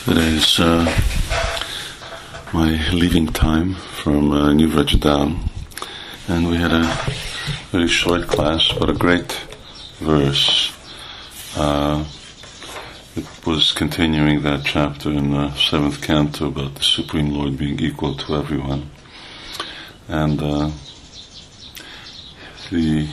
Today's my leaving time from New Vrajadam, and we had a very short class, but a great verse. It was continuing that chapter in the 7th canto about the Supreme Lord being equal to everyone. And the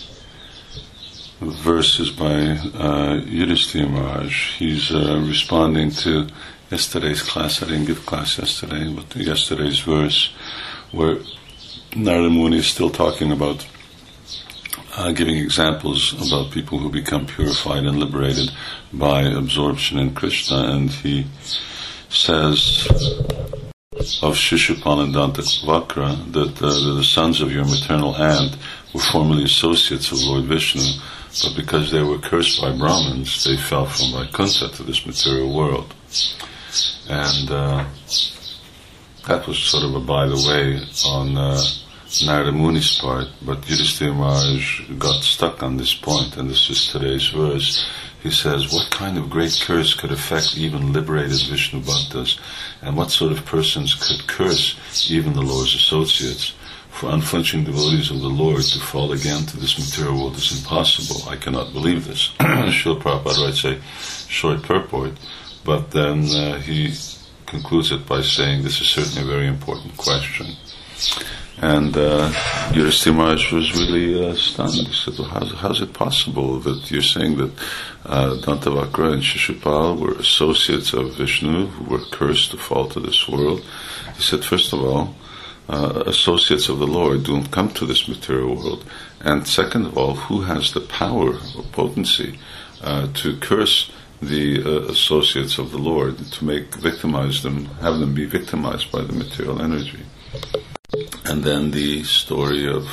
verse is by Yudhisthira Maharaj. He's responding to yesterday's class. I didn't give class yesterday, but yesterday's verse where Narada Muni is still talking about giving examples about people who become purified and liberated by absorption in Krishna, and he says of Shishupal and Dantavakra that the sons of your maternal aunt were formerly associates of Lord Vishnu, but because they were cursed by Brahmins, they fell from Vaikuntha to this material world. And that was sort of a by the way on Narada Muni's part, but Yudhisthira Maharaj got stuck on this point, and this is today's verse. He says, what kind of great curse could affect even liberated Vishnu Bhaktas, and what sort of persons could curse even the Lord's associates? For unflinching devotees of the Lord to fall again to this material world is impossible. I cannot believe this. Srila Prabhupada writes a short purport, but then he concludes it by saying this is certainly a very important question. And Yudhisthira Maharaj was really stunned. He said, well, how's it possible that you're saying that Dantavakra and Shishupal were associates of Vishnu who were cursed to fall to this world? He said, first of all, associates of the Lord don't come to this material world. And second of all, who has the power or potency to curse the associates of the Lord, to victimize them, have them be victimized by the material energy? And then the story of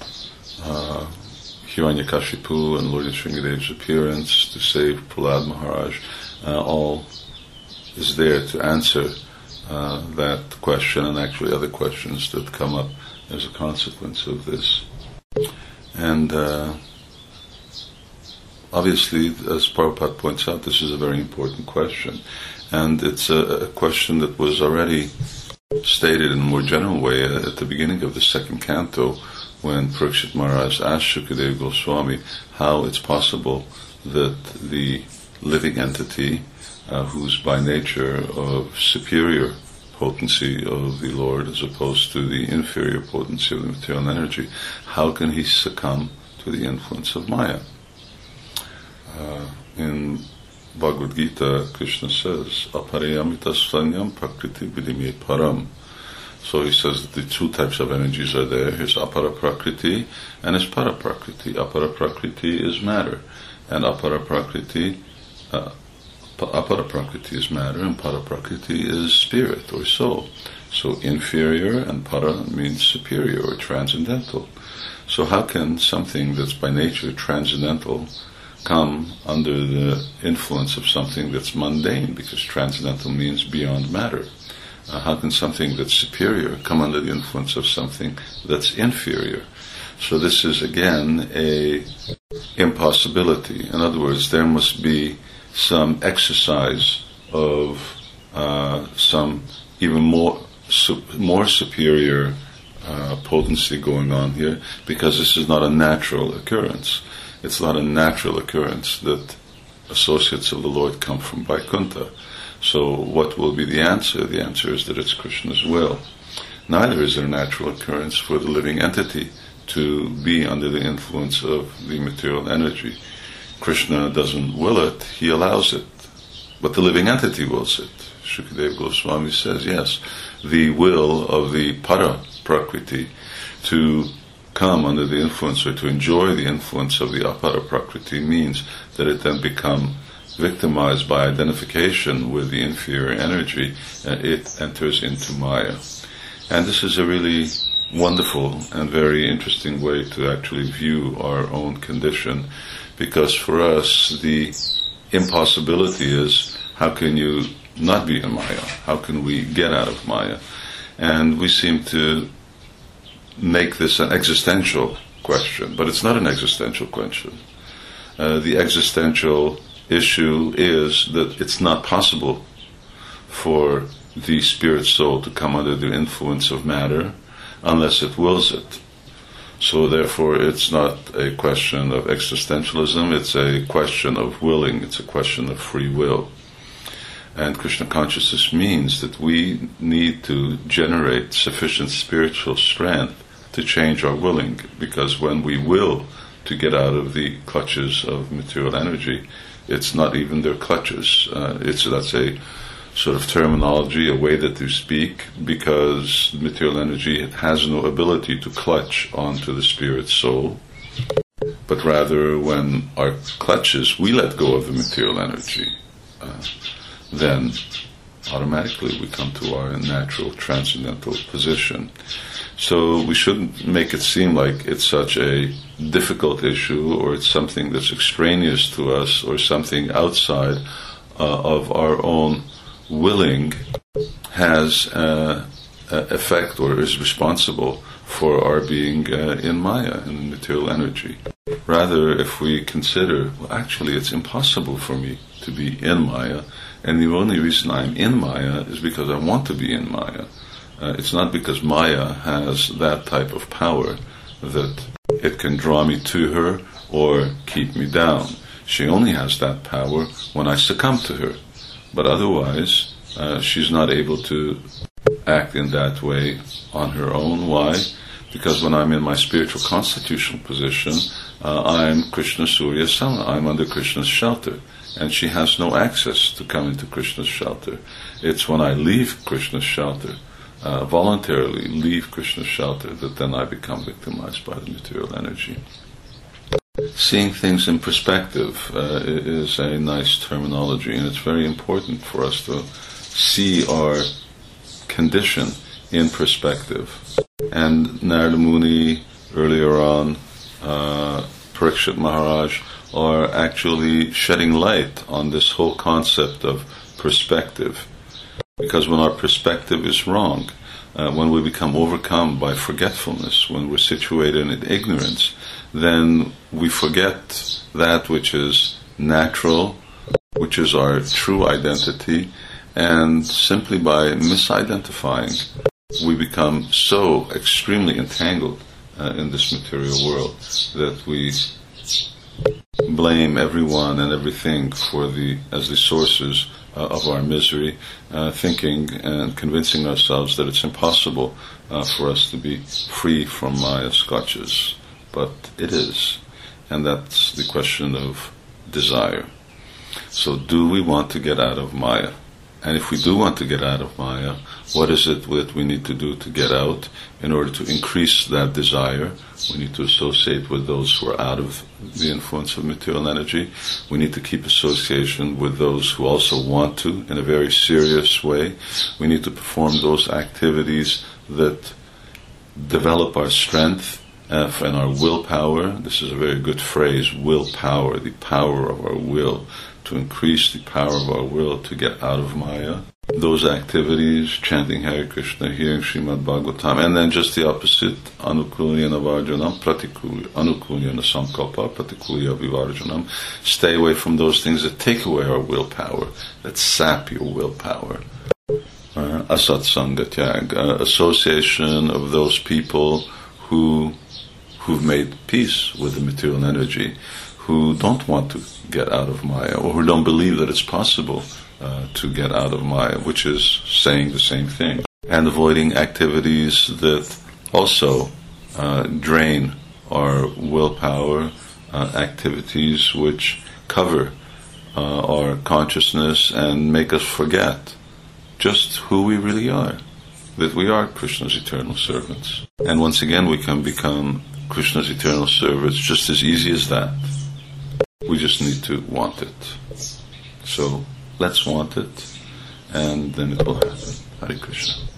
Hiranyakashipu and Lord Nrsingadev's appearance to save Prahlad Maharaj, all is there to answer that question, and actually other questions that come up as a consequence of this. And obviously, as Prabhupada points out, this is a very important question, and it's a question that was already stated in a more general way at the beginning of the 2nd canto, when Parikshit Maharaj asked Shukadeva Goswami how it's possible that the living entity, who's by nature of superior potency of the Lord as opposed to the inferior potency of the material energy, how can he succumb to the influence of Maya? In Bhagavad Gita, Krishna says, Aparayamita Sanyam Prakriti Vidime Param. So he says that the two types of energies are there. Here's Apara Prakriti and his Para Prakriti. Apara Prakriti is matter, and Apara Prakriti is matter, and Para Prakriti is spirit or soul. So inferior and Para means superior or transcendental. So how can something that's by nature transcendental come under the influence of something that's mundane, because transcendental means beyond matter? How can something that's superior come under the influence of something that's inferior? So this is again a impossibility. In other words, there must be some exercise of some even more superior potency going on here, because this is not a natural occurrence. It's not a natural occurrence that associates of the Lord come from Vaikuntha. So what will be the answer? The answer is that it's Krishna's will. Neither is it a natural occurrence for the living entity to be under the influence of the material energy. Krishna doesn't will it, he allows it. But the living entity wills it. Shukadeva Goswami says, yes, the will of the Para Prakriti to come under the influence or to enjoy the influence of the Apara Prakriti means that it then become victimized by identification with the inferior energy, and it enters into Maya. And this is a really wonderful and very interesting way to actually view our own condition, because for us the impossibility is, how can you not be in Maya? How can we get out of Maya? And we seem to make this an existential question, but it's not an existential question. The existential issue is that it's not possible for the spirit soul to come under the influence of matter unless it wills it. So therefore it's not a question of existentialism, it's a question of willing, it's a question of free will. And Krishna consciousness means that we need to generate sufficient spiritual strength to change our willing, because when we will to get out of the clutches of material energy, it's not even their clutches. That's a sort of terminology, a way that they speak, because material energy has no ability to clutch onto the spirit soul, but rather when our clutches, we let go of the material energy, then automatically we come to our natural transcendental position. So we shouldn't make it seem like it's such a difficult issue, or it's something that's extraneous to us, or something outside of our own willing has effect or is responsible for our being in Maya, in material energy. Rather, if we consider, well, actually it's impossible for me to be in Maya, and the only reason I'm in Maya is because I want to be in Maya. It's not because Maya has that type of power that it can draw me to her or keep me down. She only has that power when I succumb to her. But otherwise, she's not able to act in that way on her own. Why? Because when I'm in my spiritual constitutional position, I'm Krishna Surya Sama. I'm under Krishna's shelter. And she has no access to come into Krishna's shelter. It's when I leave Krishna's shelter, voluntarily leave Krishna's shelter, that then I become victimized by the material energy. Seeing things in perspective is a nice terminology, and it's very important for us to see our condition in perspective. And Narada Muni, earlier on, Parikshit Maharaj, are actually shedding light on this whole concept of perspective. Because when our perspective is wrong, when we become overcome by forgetfulness, when we're situated in ignorance, then we forget that which is natural, which is our true identity, and simply by misidentifying, we become so extremely entangled in this material world that we blame everyone and everything as the sources of our misery, thinking and convincing ourselves that it's impossible for us to be free from Maya's clutches. But it is, and that's the question of desire. So do we want to get out of Maya? And if we do want to get out of Maya, what is it that we need to do to get out? In order to increase that desire, we need to associate with those who are out of the influence of material energy. We need to keep association with those who also want to, in a very serious way. We need to perform those activities that develop our strength and our willpower. This is a very good phrase, willpower, the power of our will, to increase the power of our will to get out of Maya. Those activities, chanting Hare Krishna, hearing Srimad Bhagavatam, and then just the opposite, Anukulyana Varjanam, Anukulyana Sankalpa, Pratikulya Vivarjanam. Stay away from those things that take away our willpower, that sap your willpower. Asatsanga Tyag, association of those people who've made peace with the material energy, who don't want to get out of Maya, or who don't believe that it's possible to get out of Maya, which is saying the same thing. And avoiding activities that also drain our willpower, activities which cover our consciousness and make us forget just who we really are, that we are Krishna's eternal servants. And once again, we can become Krishna's eternal servants just as easy as that. We just need to want it. So let's want it, and then it will happen. Hare Krishna.